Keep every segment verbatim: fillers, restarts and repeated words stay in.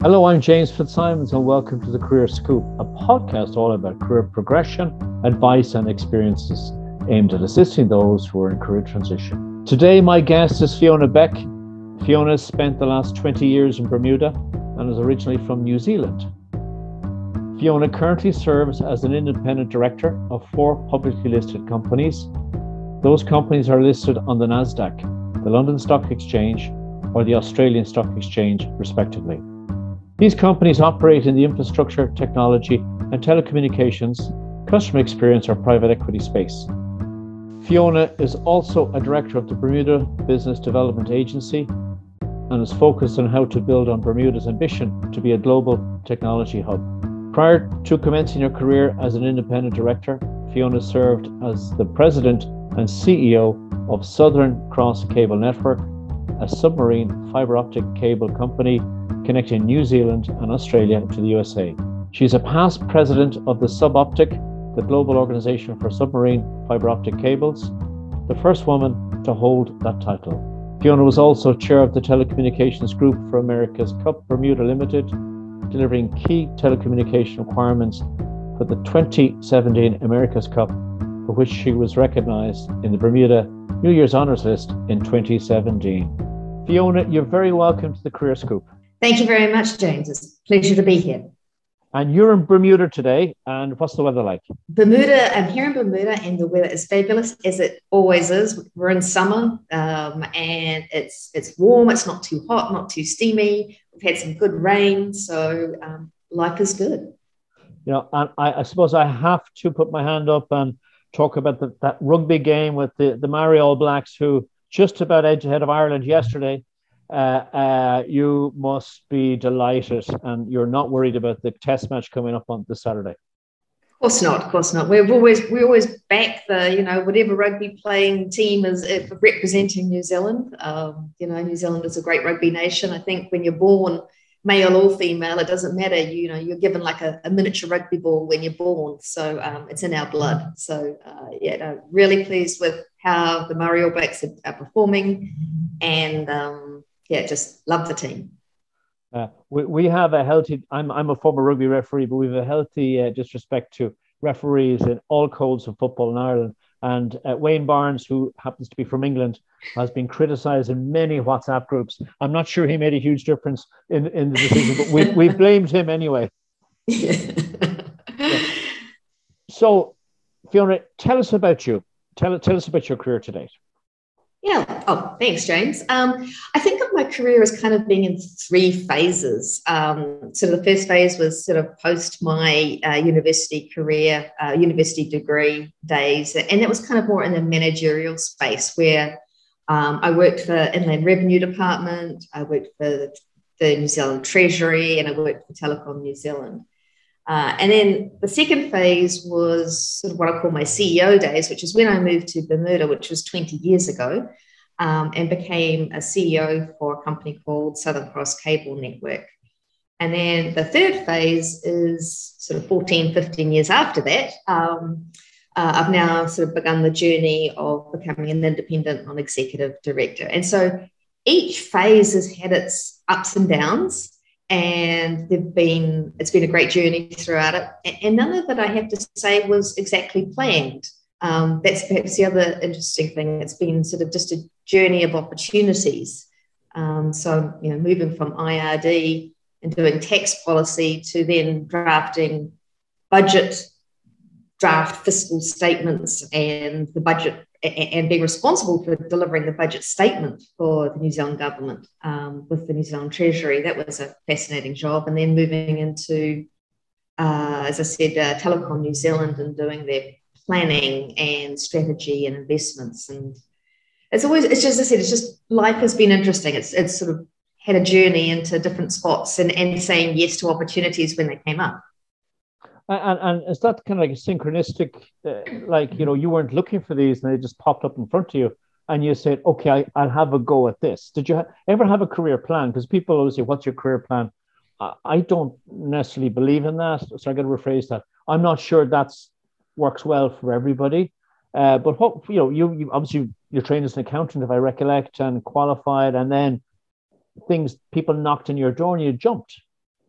Hello, I'm James Fitzsimons, and welcome to the Career Scoop, a podcast all about career progression, advice, and experiences aimed at assisting those who are in career transition. Today, my guest is Fiona Beck. Fiona spent the last twenty years in Bermuda and is originally from New Zealand. Fiona currently serves as an independent director of four publicly listed companies. Those companies are listed on the NASDAQ, the London Stock Exchange, or the Australian Stock Exchange, respectively. These companies operate in the infrastructure, technology, and telecommunications, customer experience, or private equity space. Fiona is also a director of the Bermuda Business Development Agency and is focused on how to build on Bermuda's ambition to be a global technology hub. Prior to commencing her career as an independent director, Fiona served as the president and C E O of Southern Cross Cable Network, a submarine fiber optic cable company connecting New Zealand and Australia to the U S A. She's a past president of the Suboptic, the global organization for submarine fiber optic cables, the first woman to hold that title. Fiona was also chair of the Telecommunications Group for America's Cup Bermuda Limited, delivering key telecommunication requirements for the twenty seventeen America's Cup, for which she was recognized in the Bermuda New Year's Honours List in twenty seventeen. Fiona, you're very welcome to the Career Scoop. Thank you very much, James. It's a pleasure to be here. And you're in Bermuda today, and what's the weather like? Bermuda, I'm here in Bermuda, and the weather is fabulous, as it always is. We're in summer, um, and it's it's warm. It's not too hot, not too steamy. We've had some good rain, so um, life is good. You know, and I, I suppose I have to put my hand up and talk about the, that rugby game with the, the Maori All Blacks, who just about edged ahead of Ireland yesterday. Uh, uh, you must be delighted, and you're not worried about the test match coming up on this Saturday. Of course not, of course not. We've always we always back the, you know, whatever rugby playing team is representing New Zealand. Um, you know, New Zealand is a great rugby nation. I think when you're born, male or female, it doesn't matter. You know, you're given like a, a miniature rugby ball when you're born. So um, it's in our blood. So uh, yeah, no, really pleased with how the Maori All Blacks are, are performing, and um, yeah, just love the team. Uh, we, we have a healthy, I'm I'm a former rugby referee, but we have a healthy uh, disrespect to referees in all codes of football in Ireland. And uh, Wayne Barnes, who happens to be from England, has been criticised in many WhatsApp groups. I'm not sure he made a huge difference in, in the decision, but we, we blamed him anyway. Yeah. So, Fiona, tell us about you. Tell, tell us about your career to date. Yeah. Oh, thanks, James. Um, I think of my career as kind of being in three phases. Um, so the first phase was sort of post my uh, university career, uh, university degree days, and that was kind of more in the managerial space where um, I worked for Inland Revenue Department, I worked for the New Zealand Treasury, and I worked for Telecom New Zealand. Uh, and then the second phase was sort of what I call my C E O days, which is when I moved to Bermuda, which was twenty years ago, um, and became a C E O for a company called Southern Cross Cable Network. And then the third phase is sort of fourteen, fifteen years after that. Um, uh, I've now sort of begun the journey of becoming an independent non-executive director. And so each phase has had its ups and downs. And they've been, it's been a great journey throughout it. And none of it, I have to say, was exactly planned. Um, that's perhaps the other interesting thing. It's been sort of just a journey of opportunities. Um, so, you know, moving from I R D and doing tax policy to then drafting budget, draft fiscal statements and the budget, and being responsible for delivering the budget statement for the New Zealand government um, with the New Zealand Treasury. That was a fascinating job. And then moving into, uh, as I said, uh, Telecom New Zealand and doing their planning and strategy and investments. And it's always, it's just, as I said, it's just, life has been interesting. It's, it's sort of had a journey into different spots and, and saying yes to opportunities when they came up. And, and is that kind of like a synchronistic, uh, like, you know, you weren't looking for these and they just popped up in front of you and you said, okay, I, I'll have a go at this. Did you ha- ever have a career plan? Because people always say, what's your career plan? I, I don't necessarily believe in that. So I got to rephrase that. I'm not sure that's works well for everybody. Uh, but what, you know, you, you obviously you're trained as an accountant, if I recollect, and qualified, and then things, people knocked on your door and you jumped.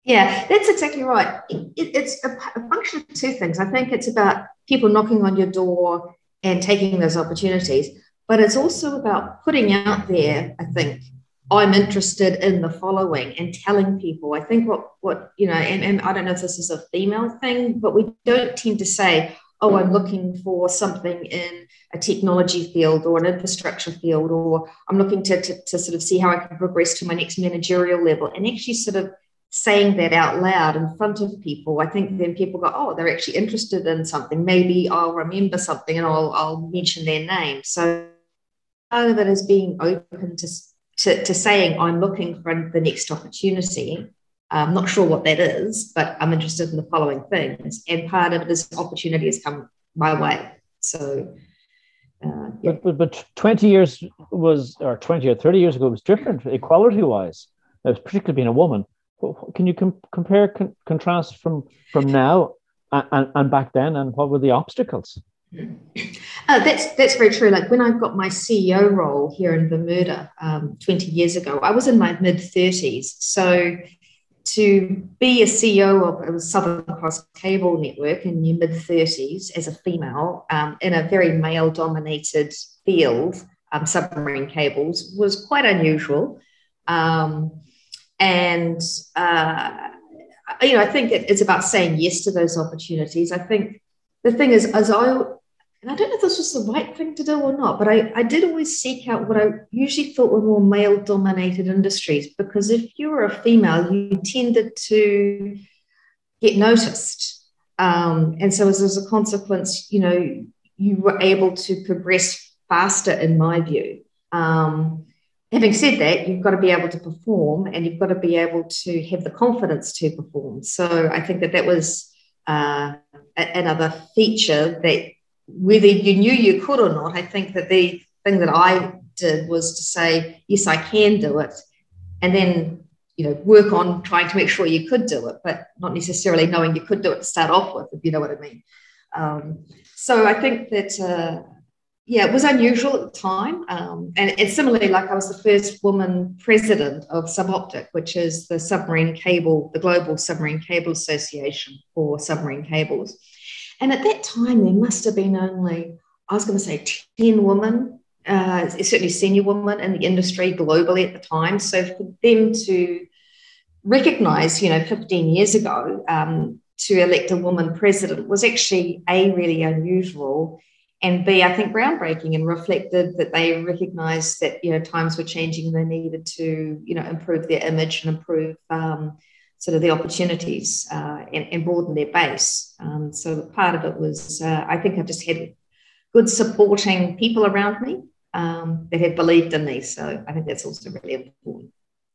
Yeah, that's exactly right. It, it, it's a, a function of two things. I think it's about people knocking on your door and taking those opportunities, but it's also about putting out there, I think, I'm interested in the following and telling people. I think what, what you know, and, and I don't know if this is a female thing, but we don't tend to say, oh, I'm looking for something in a technology field or an infrastructure field, or I'm looking to, to, to sort of see how I can progress to my next managerial level, and actually sort of saying that out loud in front of people. I think then people go, oh, they're actually interested in something. Maybe I'll remember something and I'll, I'll mention their name. So part of it is being open to, to, to saying, I'm looking for the next opportunity. I'm not sure what that is, but I'm interested in the following things. And part of this opportunity has come my way. So, uh, yeah. But, but, but twenty years was, or twenty or thirty years ago was different, equality-wise, particularly being a woman. Can you com- compare, con- contrast from, from now and, and back then, and what were the obstacles? Uh, that's that's very true. Like when I got my C E O role here in Bermuda um, twenty years ago, I was in my mid thirties. So to be a C E O of a Southern Cross Cable Network in your mid thirties as a female um, in a very male-dominated field, um, submarine cables, was quite unusual. Um, And, uh, you know, I think it, it's about saying yes to those opportunities. I think the thing is, as I, and I don't know if this was the right thing to do or not, but I, I did always seek out what I usually thought were more male-dominated industries, because if you were a female, you tended to get noticed. Um, and so as, as a consequence, you know, you were able to progress faster, in my view. Um, Having said that, you've got to be able to perform, and you've got to be able to have the confidence to perform. So I think that that was uh, a- another feature that, whether you knew you could or not, I think that the thing that I did was to say, yes, I can do it. And then, you know, work on trying to make sure you could do it, but not necessarily knowing you could do it to start off with, if you know what I mean. Um, so I think that... Uh, Yeah, it was unusual at the time. Um, and, and similarly, like I was the first woman president of Suboptic, which is the submarine cable, the Global Submarine Cable Association for submarine cables. And at that time, there must have been only, I was going to say ten women, uh, certainly senior women in the industry globally at the time. So for them to recognize, you know, fifteen years ago, um, to elect a woman president was actually A, really unusual, and B, I think groundbreaking, and reflected that they recognised that, you know, times were changing and they needed to, you know, improve their image and improve um, sort of the opportunities uh, and, and broaden their base. Um, so part of it was, uh, I think I just had good supporting people around me um, that had believed in me. So I think that's also really important.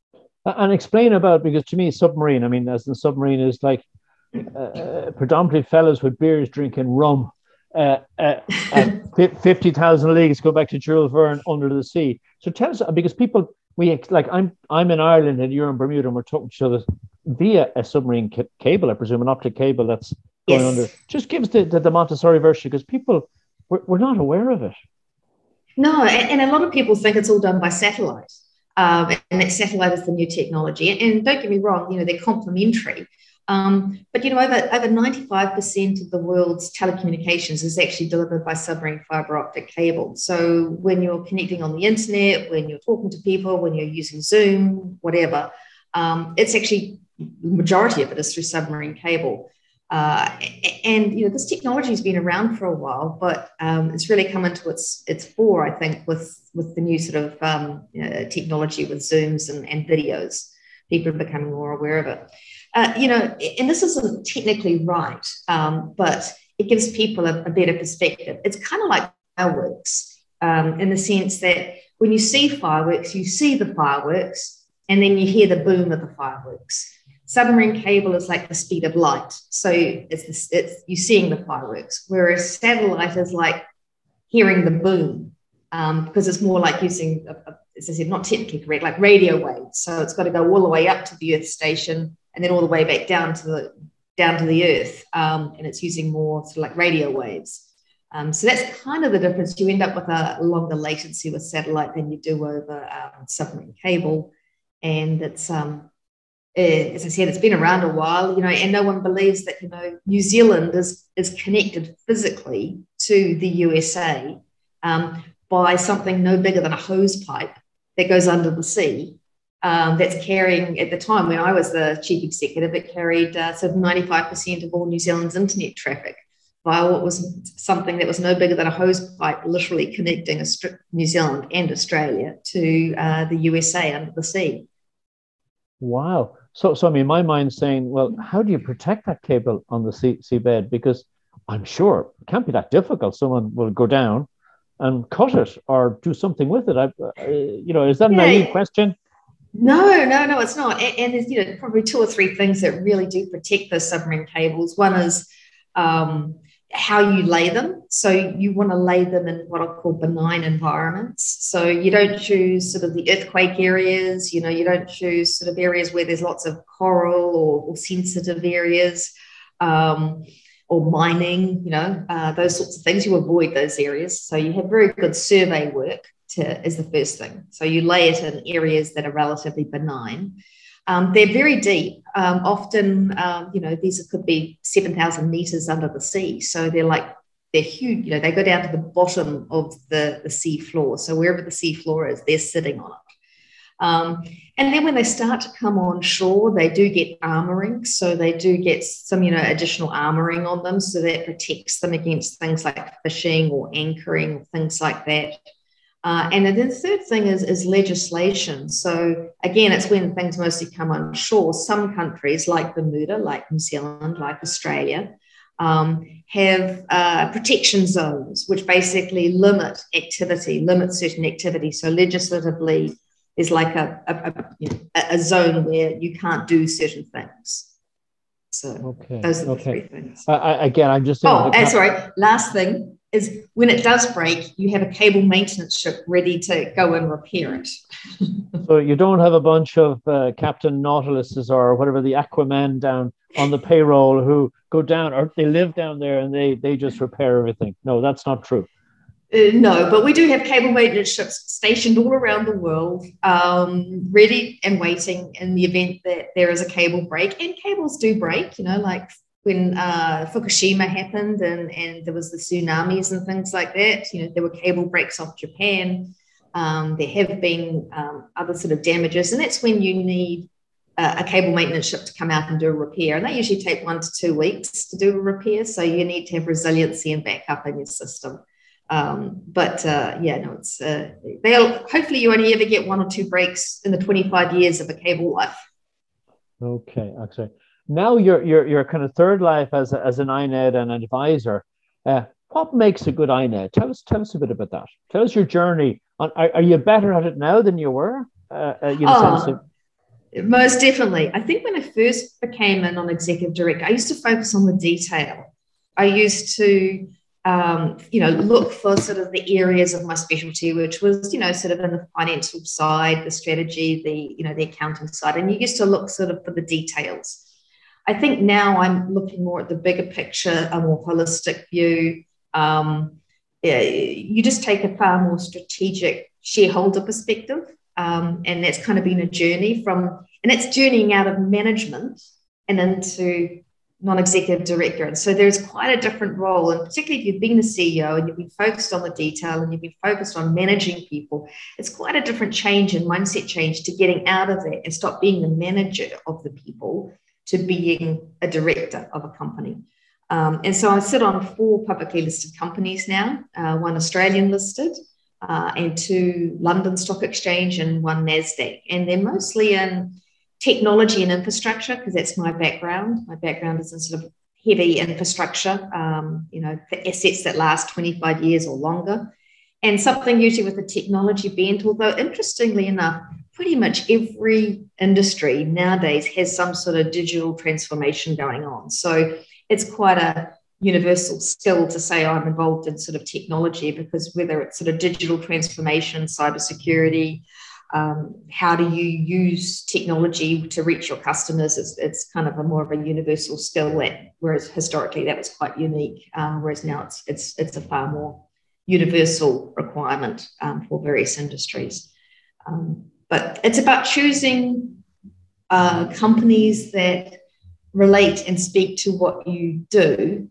And explain about, because to me, submarine, I mean, as the submarine is like uh, predominantly fellas with beers drinking rum. Uh, uh, and fifty thousand leagues go back to Jules Verne, Under the Sea. So tell us, because people, we like, I'm I'm in Ireland and you're in Bermuda, and we're talking to each other via a submarine ca- cable, I presume, an optic cable that's going yes. under. Just give us the, the, the Montessori version, because people, we're, we're not aware of it. No, and, and a lot of people think it's all done by satellite, um, and that satellite is the new technology. And, and don't get me wrong, you know, they're complementary. Um, but, you know, over, over ninety-five percent of the world's telecommunications is actually delivered by submarine fiber optic cable. So when you're connecting on the internet, when you're talking to people, when you're using Zoom, whatever, um, it's actually, the majority of it is through submarine cable. Uh, and, you know, this technology has been around for a while, but um, it's really come into its its fore, I think, with, with the new sort of um, you know, technology with Zooms and, and videos. People are becoming more aware of it. Uh, you know, and this isn't technically right, um, but it gives people a, a better perspective. It's kind of like fireworks um, in the sense that when you see fireworks, you see the fireworks and then you hear the boom of the fireworks. Submarine cable is like the speed of light. So it's, this, it's you're seeing the fireworks, whereas satellite is like hearing the boom um, because it's more like using, a, a, as I said, not technically correct, like radio waves. So it's got to go all the way up to the Earth station and then all the way back down to the down to the Earth, um, and it's using more sort of like radio waves. Um, so that's kind of the difference. You end up with a longer latency with satellite than you do over um, submarine cable, and it's um, uh, as I said, it's been around a while, you know, and no one believes that, you know, New Zealand is, is connected physically to the U S A um, by something no bigger than a hose pipe that goes under the sea. Um, that's carrying, at the time when I was the chief executive, it carried uh, sort of ninety-five percent of all New Zealand's internet traffic via what was something that was no bigger than a hose pipe, literally connecting New Zealand and Australia to uh, the U S A under the sea. Wow. So, so I mean, my mind's saying, well, how do you protect that cable on the sea, seabed? Because I'm sure it can't be that difficult. Someone will go down and cut it or do something with it. I, uh, you know, is that a yeah. naive question? No, no, no, it's not. And, and there's, you know, probably two or three things that really do protect those submarine cables. One is um, how you lay them. So you want to lay them in what I call benign environments. So you don't choose sort of the earthquake areas, you know, you don't choose sort of areas where there's lots of coral or, or sensitive areas um, or mining, you know, uh, those sorts of things. You avoid those areas. So you have very good survey work to, is the first thing. So you lay it in areas that are relatively benign. Um, they're very deep. Um, often, um, you know, these could be seven thousand meters under the sea. So they're like, they're huge. You know, they go down to the bottom of the, the sea floor. So wherever the sea floor is, they're sitting on it. Um, and then when they start to come on shore, they do get armoring. So they do get some, you know, additional armoring on them. So that protects them against things like fishing or anchoring, things like that. Uh, and then the third thing is, is legislation. So again, it's when things mostly come on shore. Some countries like Bermuda, like New Zealand, like Australia, um, have uh, protection zones, which basically limit activity, limit certain activity. So legislatively, there's like a, a, a, you know, a zone where you can't do certain things. So okay. those are the okay. three things. Uh, I, again, I'm just... Oh, and sorry, last thing is when it does break, you have a cable maintenance ship ready to go and repair it. So you don't have a bunch of uh, Captain Nautiluses or whatever, the Aquaman down on the payroll who go down, or they live down there and they, they just repair everything. No, that's not true. Uh, no, but we do have cable maintenance ships stationed all around the world, um, ready and waiting in the event that there is a cable break. And cables do break, you know, like when uh, Fukushima happened and, and there was the tsunamis and things like that, you know, there were cable breaks off Japan. Um, there have been um, other sort of damages, and that's when you need uh, a cable maintenance ship to come out and do a repair. And they usually take one to two weeks to do a repair. So you need to have resiliency and backup in your system. Um, but uh, yeah, no, it's uh, they'll hopefully you only ever get one or two breaks in the twenty-five years of a cable life. Okay, actually. Now your your your kind of third life as a, as an I N E D and an advisor. Uh, what makes a good I N E D? Tell us tell us a bit about that. Tell us your journey. On, are, are you better at it now than you were? Uh, uh, you know, oh, of- most definitely. I think when I first became a non-executive director, I used to focus on the detail. I used to um, you know, look for sort of the areas of my specialty, which was, you know, sort of in the financial side, the strategy, the, you know, the accounting side. And you used to look sort of for the details. I think now I'm looking more at the bigger picture, a more holistic view. Um, yeah, you just take a far more strategic shareholder perspective. Um, and that's kind of been a journey from, and it's journeying out of management and into non-executive director. And so there's quite a different role. And particularly if you've been a C E O and you've been focused on the detail and you've been focused on managing people, it's quite a different change and mindset change to getting out of that and stop being the manager of the people to being a director of a company. Um, and so I sit on four publicly listed companies now, uh, one Australian listed uh, and two London Stock Exchange and one NASDAQ. And they're mostly in technology and infrastructure, because that's my background. My background is in sort of heavy infrastructure, um, you know, for assets that last twenty-five years or longer. And something usually with a technology bent, although interestingly enough, pretty much every industry nowadays has some sort of digital transformation going on. So it's quite a universal skill to say, oh, I'm involved in sort of technology, because whether it's sort of digital transformation, cybersecurity, um, how do you use technology to reach your customers, it's, it's kind of a more of a universal skill, that, whereas historically that was quite unique, uh, whereas now it's, it's, it's a far more universal requirement um, for various industries. Um, but it's about choosing uh, companies that relate and speak to what you do.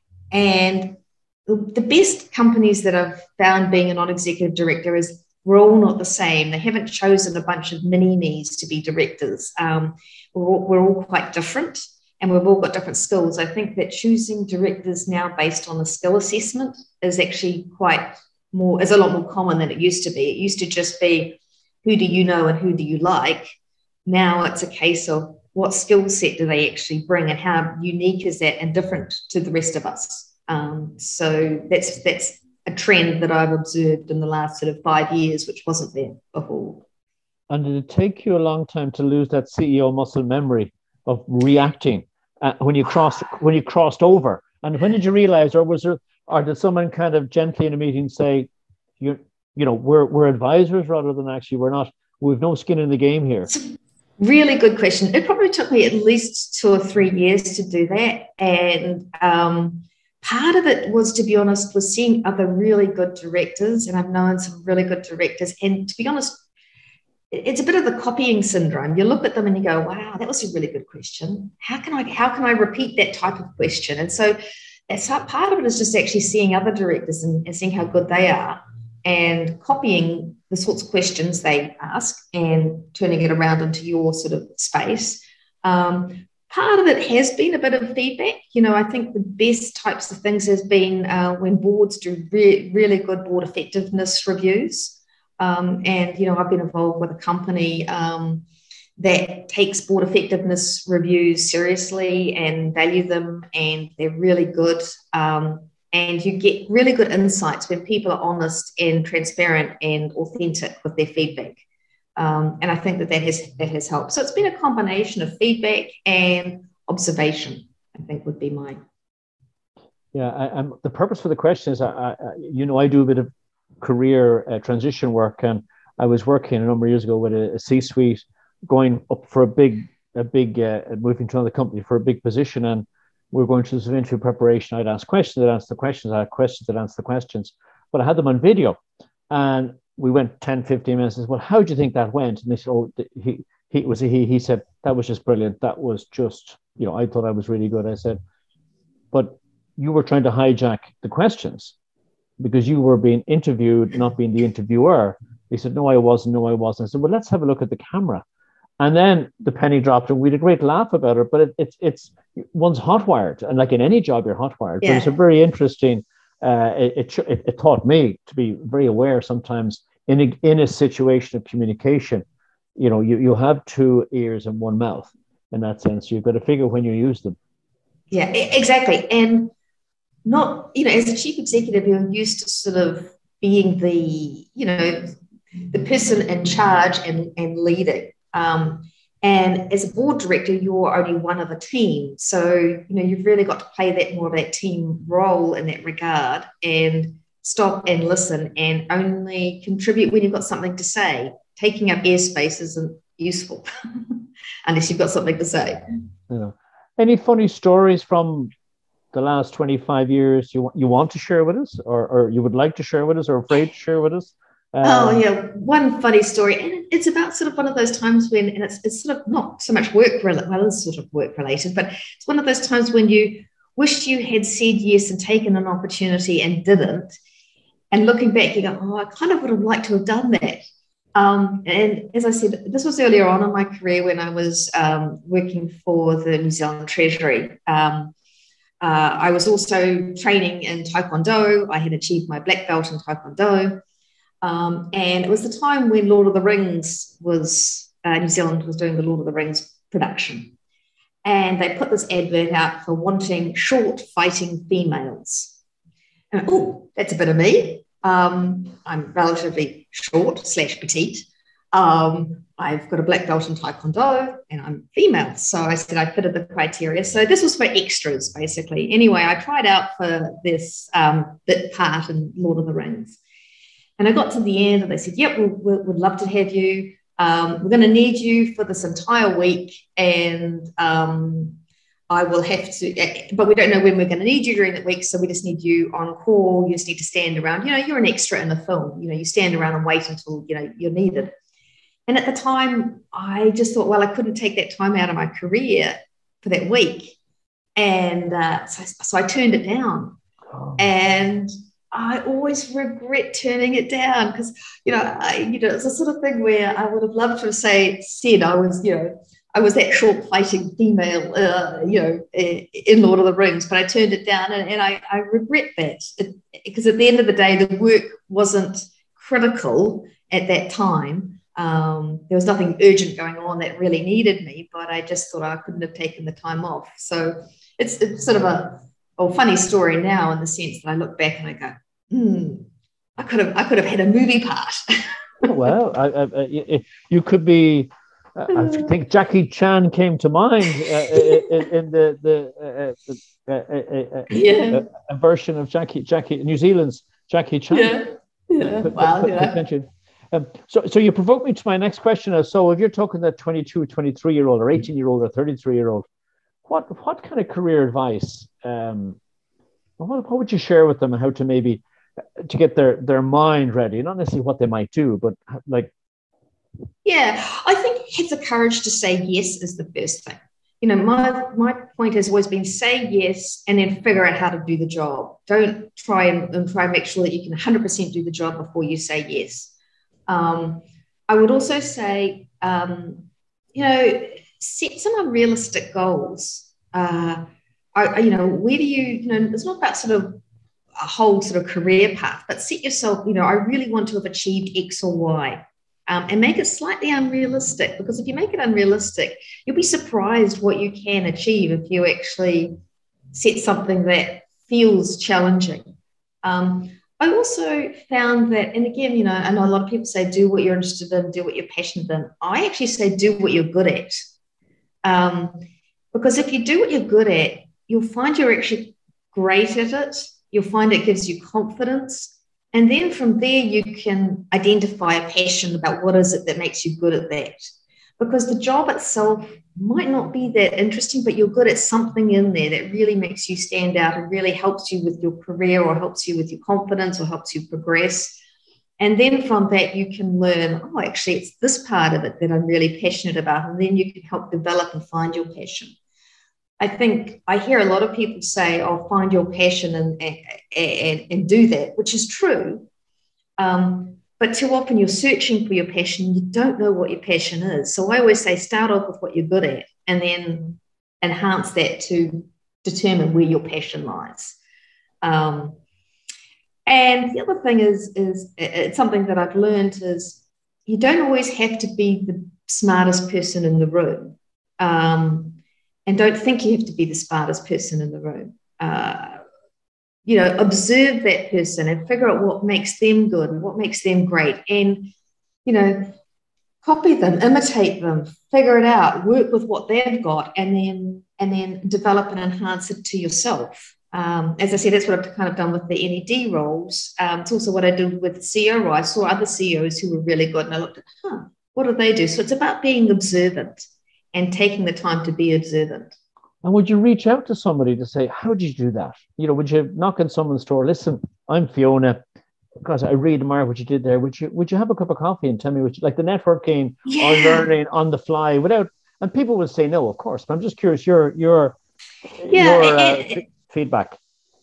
And the best companies that I've found being a non-executive director is we're all not the same. They haven't chosen a bunch of mini-me's to be directors. Um, we're, all, we're all quite different, and we've all got different skills. I think that choosing directors now based on a skill assessment is actually quite more, is a lot more common than it used to be. It used to just be, who do you know and who do you like? Now it's a case of what skill set do they actually bring, and how unique is that and different to the rest of us. Um, so that's that's a trend that I've observed in the last sort of five years, which wasn't there before. And did it take you a long time to lose that C E O muscle memory of reacting uh, when you crossed when you crossed over? And when did you realize, or was there, or did someone kind of gently in a meeting say, you you know, we're we're advisors rather than actually we're not, we've no skin in the game here? Really good question. It probably took me at least two or three years to do that. And um, part of it was, to be honest, was seeing other really good directors. And I've known some really good directors. And to be honest, it's a bit of the copying syndrome. You look at them and you go, wow, that was a really good question. How can I, how can I repeat that type of question? And so that's how, part of it is just actually seeing other directors and, and seeing how good they are and copying the sorts of questions they ask and turning it around into your sort of space. Um, part of it has been a bit of feedback. You know, I think the best types of things has been uh, when boards do re- really good board effectiveness reviews. Um, and, you know, I've been involved with a company um, that takes board effectiveness reviews seriously and value them, and they're really good. Um, And you get really good insights when people are honest and transparent and authentic with their feedback. Um, and I think that that has, that has helped. So it's been a combination of feedback and observation, I think would be my. Yeah, I, I'm, the purpose for the question is, I, I, you know, I do a bit of career uh, transition work, and I was working a number of years ago with a, a C-suite going up for a big, a big, uh, moving to another company for a big position. And we were going through this interview preparation. I'd ask questions, I'd answer the questions, I had questions, I'd answer the questions, but I had them on video. And we went ten, fifteen minutes and said, well, how do you think that went? And they said, oh, he, he was he, he said, that was just brilliant. That was just, you know, I thought I was really good. I said, but you were trying to hijack the questions because you were being interviewed, not being the interviewer. He said, no, I wasn't, no, I wasn't. I said, well, let's have a look at the camera. And then the penny dropped, and we had a great laugh about it. But it, it, it's one's hot-wired, and like in any job, you're hot-wired. Yeah. But it's a very interesting. Uh, it, it it taught me to be very aware sometimes in a, in a situation of communication. You know, you you have two ears and one mouth in that sense. You've got to figure when you use them. Yeah, exactly. And not, you know, as a chief executive, you're used to sort of being the, you know, the person in charge and and leading. Um, and as a board director, you're only one of a team. So, you know, you've really got to play that more of that team role in that regard and stop and listen and only contribute when you've got something to say. Taking up airspace isn't useful unless you've got something to say. Yeah. Any funny stories from the last twenty-five years you, you want to share with us, or, or you would like to share with us, or afraid to share with us? Um, oh, yeah. One funny story. And it's about sort of one of those times when, and it's, it's sort of not so much work related, well, it's sort of work related, but it's one of those times when you wished you had said yes and taken an opportunity and didn't. And looking back, you go, oh, I kind of would have liked to have done that. Um, and as I said, this was earlier on in my career when I was um, working for the New Zealand Treasury. Um, uh, I was also training in Taekwondo. I had achieved my black belt in Taekwondo. Um, and it was the time when Lord of the Rings was, uh, New Zealand was doing the Lord of the Rings production. And they put this advert out for wanting short fighting females. And oh, that's a bit of me. Um, I'm relatively short slash petite. Um, I've got a black belt in Taekwondo and I'm female. So I said I fitted the criteria. So this was for extras, basically. Anyway, I tried out for this um, bit part in Lord of the Rings. And I got to the end and they said, yep, we'll, we'll, we'd love to have you. Um, we're going to need you for this entire week. And um, I will have to, but we don't know when we're going to need you during that week. So we just need you on call. You just need to stand around. You know, you're an extra in the film. You know, you stand around and wait until, you know, you're needed. And at the time, I just thought, well, I couldn't take that time out of my career for that week. And uh, so, so I turned it down. Oh. And I always regret turning it down because, you know, I, you know, it's a sort of thing where I would have loved to have say, said I was, you know, I was that short fighting female, uh, you know, in Lord of the Rings, but I turned it down, and, and I, I regret that it, because at the end of the day, the work wasn't critical at that time. Um, there was nothing urgent going on that really needed me, but I just thought I couldn't have taken the time off. So it's, it's sort of a, a funny story now in the sense that I look back and I go, hmm, I could have I could have had a movie part. Well, I, I, you could be. I think Jackie Chan came to mind uh, in, in the the, uh, uh, uh, uh, yeah. a version of Jackie Jackie New Zealand's Jackie Chan. Yeah, yeah. P- wow, p- yeah. Um, so, so you provoked me to my next question. So, if you're talking that twenty-two, twenty-three year old, or eighteen year old, or thirty-three year old, what what kind of career advice? Um, what, what would you share with them, and how to maybe to get their their mind ready? Not necessarily what they might do, but like. Yeah, I think have the courage to say yes is the first thing. You know, my my point has always been say yes and then figure out how to do the job. Don't try and, and try and make sure that you can one hundred percent do the job before you say yes. Um, I would also say, um, you know, set some unrealistic goals. Uh, I, you know, where do you, you know, it's not about sort of a whole sort of career path, but set yourself, you know, I really want to have achieved X or Y. Um, and make it slightly unrealistic, because if you make it unrealistic, you'll be surprised what you can achieve if you actually set something that feels challenging. Um, I also found that, and again, you know, I know a lot of people say do what you're interested in, do what you're passionate in. I actually say do what you're good at. Um, because if you do what you're good at, you'll find you're actually great at it. You'll find it gives you confidence. And then from there, you can identify a passion about what is it that makes you good at that. Because the job itself might not be that interesting, but you're good at something in there that really makes you stand out and really helps you with your career, or helps you with your confidence, or helps you progress. And then from that, you can learn, oh, actually, it's this part of it that I'm really passionate about. And then you can help develop and find your passion. I think I hear a lot of people say, oh, find your passion and, and, and do that, which is true. Um, but too often you're searching for your passion. You don't know what your passion is. So I always say, start off with what you're good at and then enhance that to determine where your passion lies. Um, and the other thing is, is it's something that I've learned is you don't always have to be the smartest person in the room. Um, And don't think you have to be the smartest person in the room. Uh, you know, observe that person and figure out what makes them good and what makes them great. And, you know, copy them, imitate them, figure it out, work with what they've got, and then and then develop and enhance it to yourself. Um, as I said, that's what I've kind of done with the N E D roles. Um, it's also what I did with C O. I saw other C E Os who were really good, and I looked at, huh, what do they do? So it's about being observant and taking the time to be observant. And would you reach out to somebody to say, how did you do that? You know, would you knock on someone's door? Listen, I'm Fiona. Because I really admire what you did there. Would you would you have a cup of coffee and tell me what you like, the networking yeah. or learning on the fly without, and people will say no, of course, but I'm just curious your your yeah, your and, uh, and, f- feedback.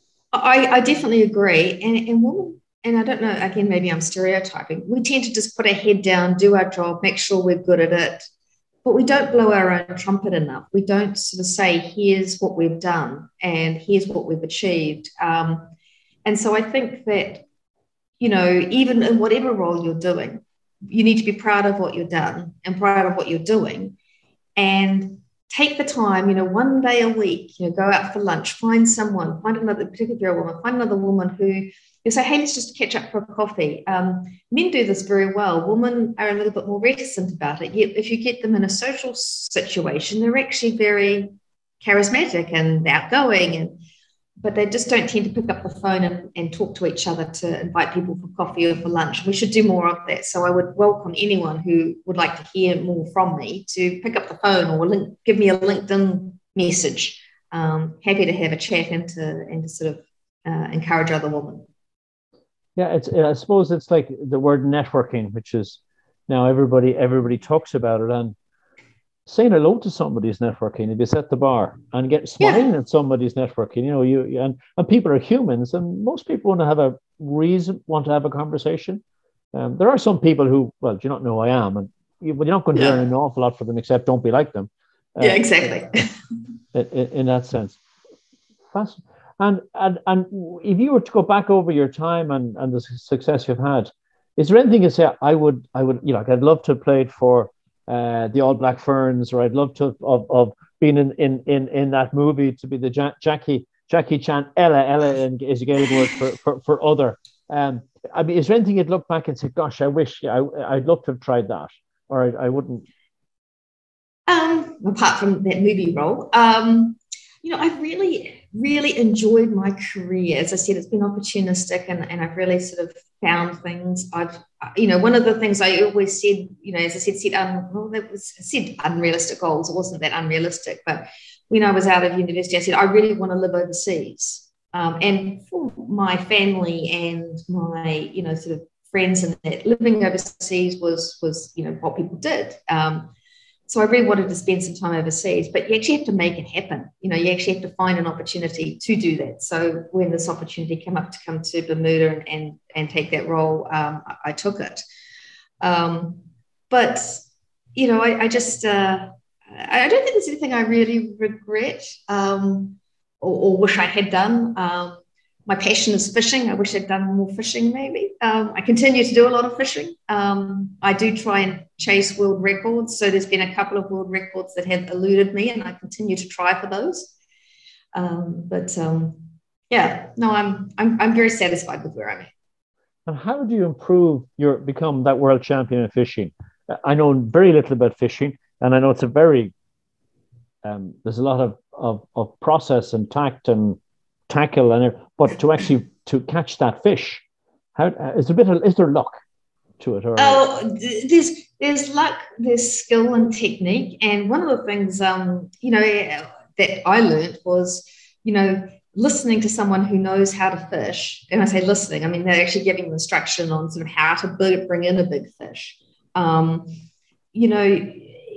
I, I definitely agree. And, and women, and I don't know, again, maybe I'm stereotyping. We tend to just put our head down, do our job, make sure we're good at it. But we don't blow our own trumpet enough. We don't sort of say, here's what we've done and here's what we've achieved. Um, and so I think that, you know, even in whatever role you're doing, you need to be proud of what you've done and proud of what you're doing, and take the time, you know, one day a week, you know, go out for lunch, find someone, find another, particularly if you're a woman, find another woman who you say, hey, let's just catch up for a coffee. Um, men do this very well. Women are a little bit more reticent about it. Yet if you get them in a social situation, they're actually very charismatic and outgoing, and but they just don't tend to pick up the phone and, and talk to each other to invite people for coffee or for lunch. We should do more of that. So I would welcome anyone who would like to hear more from me to pick up the phone or link, give me a LinkedIn message. Um, happy to have a chat and to, and to sort of uh, encourage other women. Yeah, it's. I suppose it's like the word networking, which is now everybody everybody talks about it, and saying hello to somebody is networking. If you set the bar and get smiling Yeah. at somebody's networking, you know, you and, and people are humans, and most people want to have a reason, want to have a conversation. Um, there are some people who, well, do you not know who I am, and you, well, you're not going to learn Yeah. an awful lot from them except don't be like them. Yeah, Uh, exactly. in, in that sense, Fast. And and and if you were to go back over your time and and the success you've had, is there anything you say? I would I would you know like I'd love to have played for uh, the All Black Ferns, or I'd love to have, of of being in in in in that movie, to be the ja- Jackie Jackie Chan Ella Ella in, is a Gaelic word for for for other. Um, I mean, is there anything you'd look back and say, "Gosh, I wish I I'd love to have tried that," or I, I wouldn't. Um, apart from that movie role, um, you know, I've really, really enjoyed my career. As I said, it's been opportunistic, and, and I've really sort of found things. I've, you know, one of the things I always said, you know, as I said, said, um, well, that was I said unrealistic goals. It wasn't that unrealistic, but when I was out of university, I said I really want to live overseas. Um, and for my family and my, you know, sort of friends, and that living overseas was was, you know, what people did. Um, so I really wanted to spend some time overseas, but you actually have to make it happen. You know, you actually have to find an opportunity to do that. So when this opportunity came up to come to Bermuda and and, and take that role, um, I, I took it. Um, but you know, I, I just uh, I don't think there's anything I really regret, um, or, or wish I had done. Um, my passion is fishing. I wish I'd done more fishing, maybe. Um, I continue to do a lot of fishing. Um, I do try and chase world records. So there's been a couple of world records that have eluded me, and I continue to try for those. Um, but um, yeah, no, I'm, I'm I'm very satisfied with where I'm at. And how do you improve your become that world champion in fishing? I know very little about fishing, and I know it's a very um, there's a lot of, of of process and tact and tackle, and but to actually to catch that fish, how is there a bit of, is there luck to it, or Oh, there's there's luck, there's skill and technique, and one of the things um, you know that I learned was, you know, listening to someone who knows how to fish. And I say listening, I mean they're actually giving instruction on sort of how to bring in a big fish. Um, you know,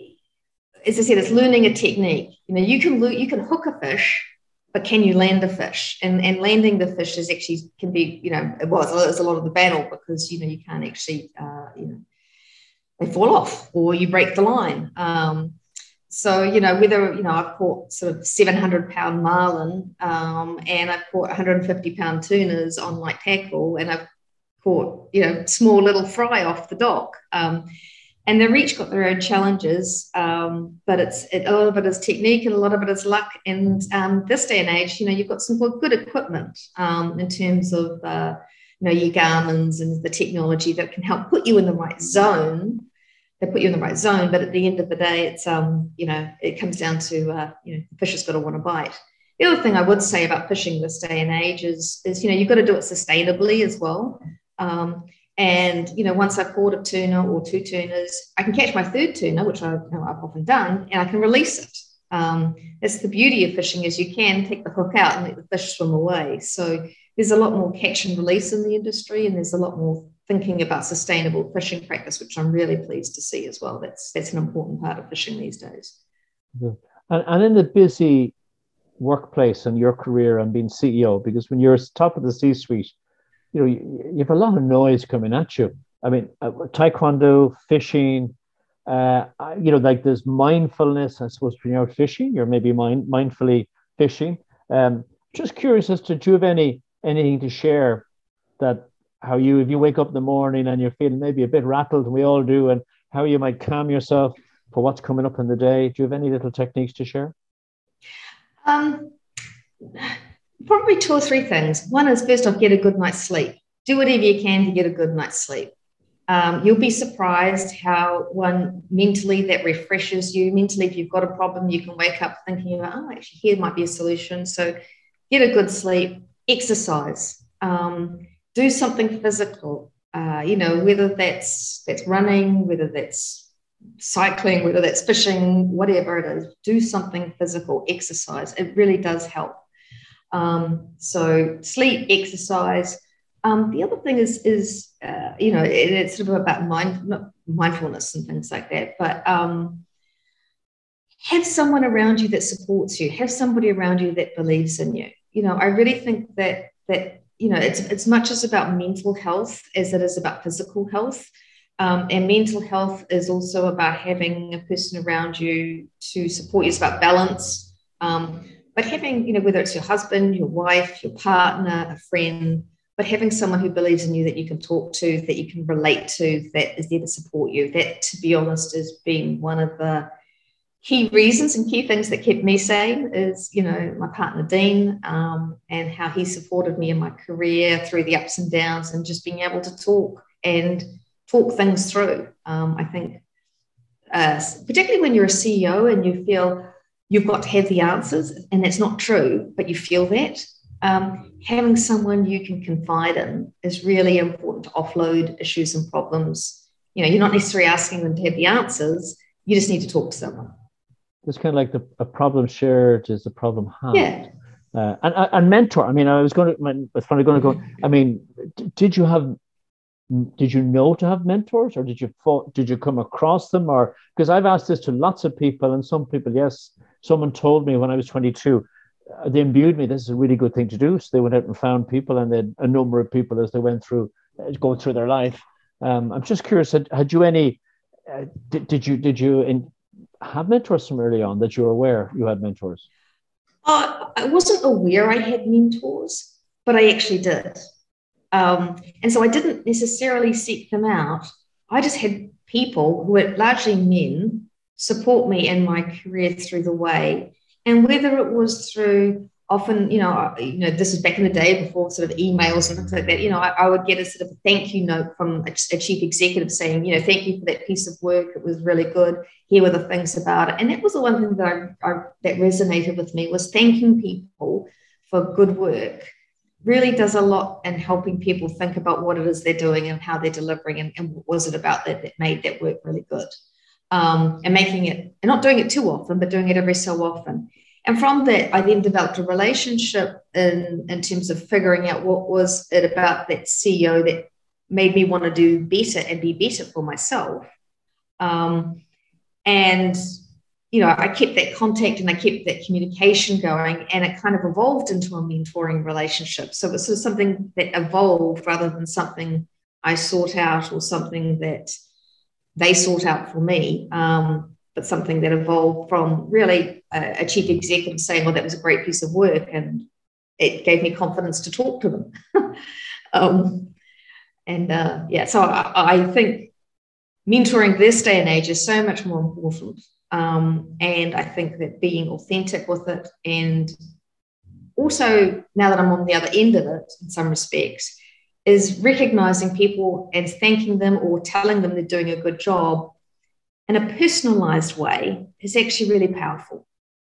as I said, it's learning a technique. You know, you can you can hook a fish, but can you land a fish? And and landing the fish is actually can be, you know, well, it's a lot of the battle, because you know you can't actually, uh, you know, they fall off or you break the line. Um, so you know, whether you know I've caught sort of seven hundred pound marlin, um, and I've caught one hundred fifty pound tunas on light tackle, and I've caught, you know, small little fry off the dock. Um, and they've each got their own challenges, um, but it's it, a lot of it is technique and a lot of it is luck. And um, this day and age, you know, you've got some good equipment, um, in terms of uh, you know, your Garmin's and the technology that can help put you in the right zone. They put you in the right zone, but at the end of the day, it's um, you know, it comes down to uh, you know, the fish has got to want to bite. The other thing I would say about fishing this day and age is, is you know, you've got to do it sustainably as well. Um, And, you know, once I've caught a tuna or two tunas, I can catch my third tuna, which I, you know, I've often done, and I can release it. Um, that's the beauty of fishing, is you can take the hook out and let the fish swim away. So there's a lot more catch and release in the industry, and there's a lot more thinking about sustainable fishing practice, which I'm really pleased to see as well. That's that's an important part of fishing these days. and, and in the busy workplace and your career and being C E O, because when you're top of the C-suite, you know, you, you have a lot of noise coming at you. I mean, uh, taekwondo, fishing, uh, you know, like there's mindfulness, I suppose, when you're out fishing, you're maybe mind, mindfully fishing. Um, just curious as to, do you have any, anything to share that how you, if you wake up in the morning and you're feeling maybe a bit rattled, and we all do, and how you might calm yourself for what's coming up in the day? Do you have any little techniques to share? Um, Probably two or three things. One is, first off, get a good night's sleep. Do whatever you can to get a good night's sleep. Um, you'll be surprised how one mentally that refreshes you. Mentally, if you've got a problem, you can wake up thinking about, oh, actually, here might be a solution. So get a good sleep, exercise, um, do something physical, uh, you know, whether that's that's running, whether that's cycling, whether that's fishing, whatever it is, do something physical, exercise. It really does help. Um, so sleep, exercise. Um, the other thing is, is uh, you know, it, it's sort of about mind, mindfulness and things like that. But um, have someone around you that supports you. Have somebody around you that believes in you. You know, I really think that that you know it's it's much as about mental health as it is about physical health. Um, and mental health is also about having a person around you to support you. It's about balance. Um, but having, you know, whether it's your husband, your wife, your partner, a friend, but having someone who believes in you that you can talk to, that you can relate to, that is there to support you, that, to be honest, has been one of the key reasons and key things that kept me sane is, you know, my partner, Dean, um, and how he supported me in my career through the ups and downs and just being able to talk and talk things through. Um, I think, uh, particularly when you're a C E O and you feel you've got to have the answers, and that's not true, but you feel that, um, having someone you can confide in is really important to offload issues and problems. You know, you're not necessarily asking them to have the answers. You just need to talk to someone. It's kind of like the, a problem shared is a problem halved. Yeah. Uh, and, and mentor, I mean, I was going to, I was finally going to go, I mean, did you have, did you know to have mentors, or did you did you come across them? Or because I've asked this to lots of people, and some people, yes, someone told me when I was twenty-two, uh, they imbued me, this is a really good thing to do. So they went out and found people, and then a number of people as they went through, uh, going through their life. Um, I'm just curious, had, had you any, uh, did, did you, did you in, have mentors from early on that you were aware you had mentors? Uh, I wasn't aware I had mentors, but I actually did. Um, and so I didn't necessarily seek them out. I just had people who were largely men support me in my career through the way. And whether it was through often, you know, you know, this is back in the day before sort of emails and things like that, you know, I, I would get a sort of thank you note from a, a chief executive saying, you know, thank you for that piece of work. It was really good. Here were the things about it. And that was the one thing that I, I that resonated with me, was thanking people for good work. Really does a lot in helping people think about what it is they're doing and how they're delivering, and, and what was it about that that made that work really good. Um, and making it, and not doing it too often, but doing it every so often. And from that, I then developed a relationship in, in terms of figuring out what was it about that C E O that made me want to do better and be better for myself. Um, and you know, I kept that contact and I kept that communication going, and it kind of evolved into a mentoring relationship. So it was sort of something that evolved rather than something I sought out or something that they sought out for me, um, but something that evolved from really a, a chief executive saying, well, that was a great piece of work, and it gave me confidence to talk to them. um, and uh, yeah, so I, I think mentoring this day and age is so much more important. Um, and I think that being authentic with it, and also now that I'm on the other end of it in some respects, is recognizing people and thanking them or telling them they're doing a good job in a personalized way is actually really powerful.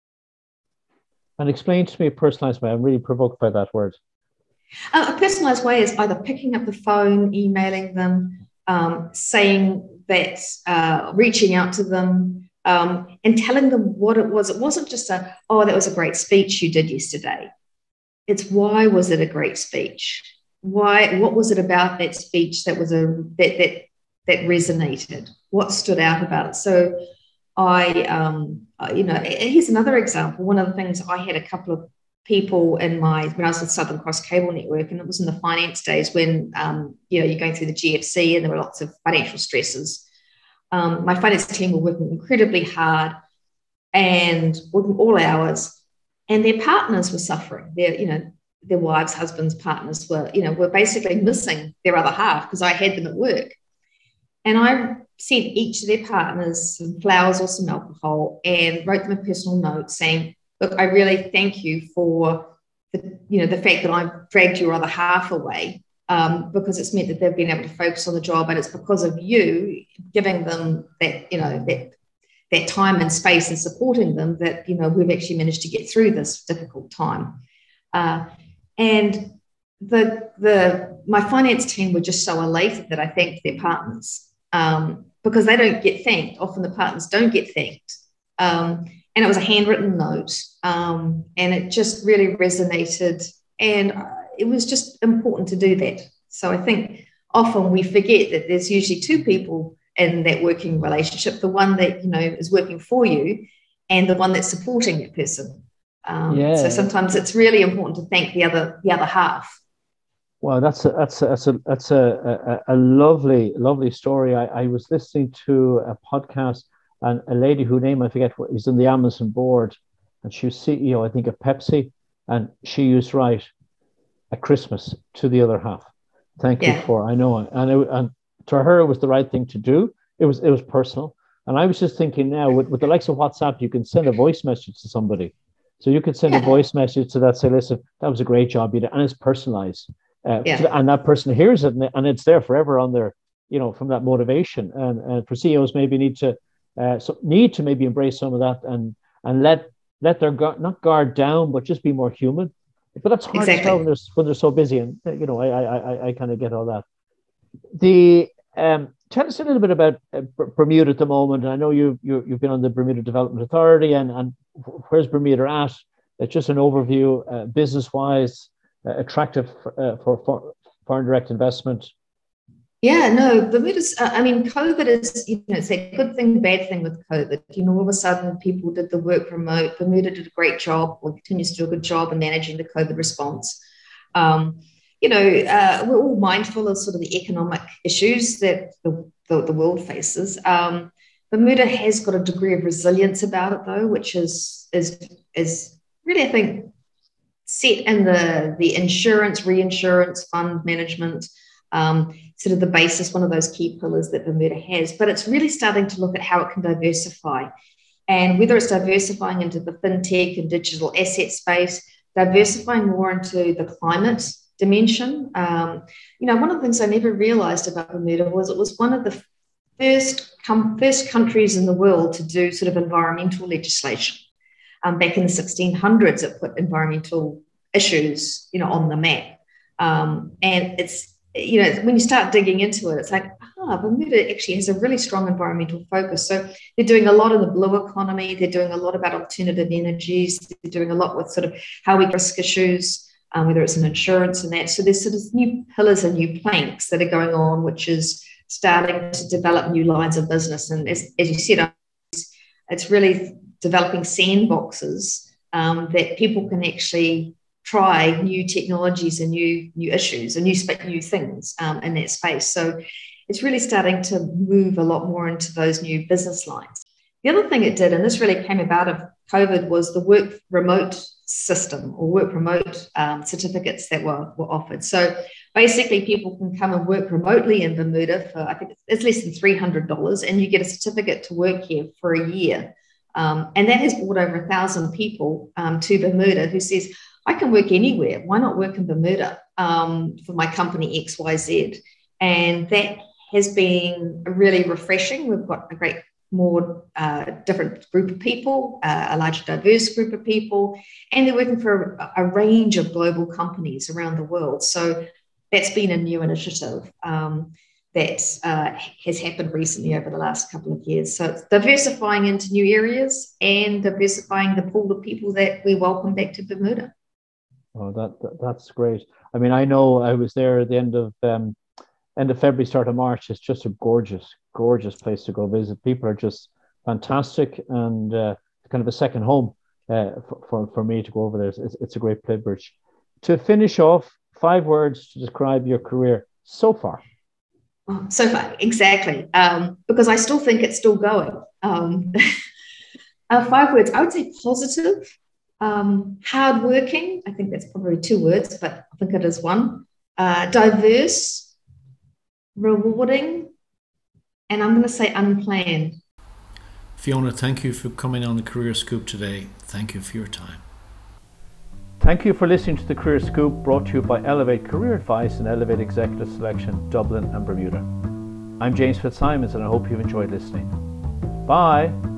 And explain to me a personalized way. I'm really provoked by that word. Uh, a personalized way is either picking up the phone, emailing them, um, saying that, uh, reaching out to them, Um, and telling them what it was. It wasn't just a, oh, that was a great speech you did yesterday. It's why was it a great speech? Why? What was it about that speech that was a that that that resonated? What stood out about it? So, I, um, you know, here's another example. One of the things, I had a couple of people in my when I was with Southern Cross Cable Network, and it was in the finance days when um, you know, you're going through the G F C and there were lots of financial stresses. Um, my finance team were working incredibly hard and working all hours, and their partners were suffering. Their, you know, their wives, husbands, partners were, you know, were basically missing their other half because I had them at work. And I sent each of their partners some flowers or some alcohol and wrote them a personal note saying, look, I really thank you for the, you know, the fact that I've dragged your other half away. Um, because it's meant that they've been able to focus on the job, and it's because of you giving them that, you know, that that time and space and supporting them that, you know, we've actually managed to get through this difficult time. Uh, and the the my finance team were just so elated that I thanked their partners, um, because they don't get thanked. Often the partners don't get thanked. Um, and it was a handwritten note, um, and it just really resonated. And it was just important to do that. So I think often we forget that there's usually two people in that working relationship, the one that, you know, is working for you and the one that's supporting that person. Um, yeah. So sometimes it's really important to thank the other the other half. Well, that's a, that's a, that's a that's a, a, a lovely lovely story. I, I was listening to a podcast, and a lady whose name I forget is on the Amazon board, and she was C E O, I think, of Pepsi, and she used to write at Christmas to the other half. Thank yeah. you for I know, and it, and to her it was the right thing to do. It was it was personal, and I was just thinking now with, with the likes of WhatsApp, you can send a voice message to somebody, so you could send yeah. a voice message to that, say, listen, that was a great job you did, and it's personalized. Uh, yeah. And that person hears it, and, and it's there forever on their, you know, from that motivation. And, and for C E Os, maybe need to uh, so need to maybe embrace some of that and and let let their guard, not guard down, but just be more human. But that's hard exactly. to tell when they're when they're so busy. And you know, I I I, I kind of get all that. The um, tell us a little bit about uh, Bermuda at the moment. I know you you you've been on the Bermuda Development Authority, and and where's Bermuda at? It's just an overview, uh, business wise. Uh, attractive uh, for, for foreign direct investment? Yeah, no, Bermuda's, uh, I mean, COVID is, you know, it's a good thing, bad thing with COVID. You know, all of a sudden people did the work remote. Bermuda did a great job, or continues to do a good job in managing the COVID response. Um, you know, uh, we're all mindful of sort of the economic issues that the, the, the world faces. Um, Bermuda has got a degree of resilience about it, though, which is is is really, I think, set in the, the insurance, reinsurance, fund management, um, sort of the basis, one of those key pillars that Bermuda has. But it's really starting to look at how it can diversify. And whether it's diversifying into the fintech and digital asset space, diversifying more into the climate dimension. Um, you know, one of the things I never realized about Bermuda was it was one of the first, com- first countries in the world to do sort of environmental legislation. Um, back in the sixteen hundreds, it put environmental issues, you know, on the map. Um, and it's, you know, when you start digging into it, it's like, ah, Bermuda actually has a really strong environmental focus. So they're doing a lot in the blue economy. They're doing a lot about alternative energies. They're doing a lot with sort of how we risk issues, um, whether it's in insurance and that. So there's sort of new pillars and new planks that are going on, which is starting to develop new lines of business. And as, as you said, it's really developing sandboxes um, that people can actually try new technologies and new new issues and new new things um, in that space. So it's really starting to move a lot more into those new business lines. The other thing it did, and this really came about of COVID, was the work remote system or work remote um, certificates that were, were offered. So basically people can come and work remotely in Bermuda for, I think it's less than three hundred dollars, and you get a certificate to work here for a year. Um, and that has brought over a thousand people um, to Bermuda who says, I can work anywhere. Why not work in Bermuda um, for my company X Y Z? And that has been really refreshing. We've got a great, more uh, different group of people, uh, a large diverse group of people, and they're working for a, a range of global companies around the world. So that's been a new initiative. Um, that uh, has happened recently over the last couple of years. So it's diversifying into new areas and diversifying the pool of people that we welcome back to Bermuda. Oh, that, that that's great. I mean, I know I was there at the end of um, end of February, start of March. It's just a gorgeous, gorgeous place to go visit. People are just fantastic, and uh, kind of a second home uh, for, for for me to go over there. It's, it's a great privilege. To finish off, five words to describe your career so far. Oh, so far, exactly. Um, because I still think it's still going. Um, uh, five words. I would say positive, um, hardworking. I think that's probably two words, but I think it is one. Uh, diverse, rewarding, and I'm going to say unplanned. Fiona, thank you for coming on the Career Scoop today. Thank you for your time. Thank you for listening to the Career Scoop, brought to you by Elevate Career Advice and Elevate Executive Selection, Dublin and Bermuda. I'm James Fitzsimons, and I hope you've enjoyed listening. Bye.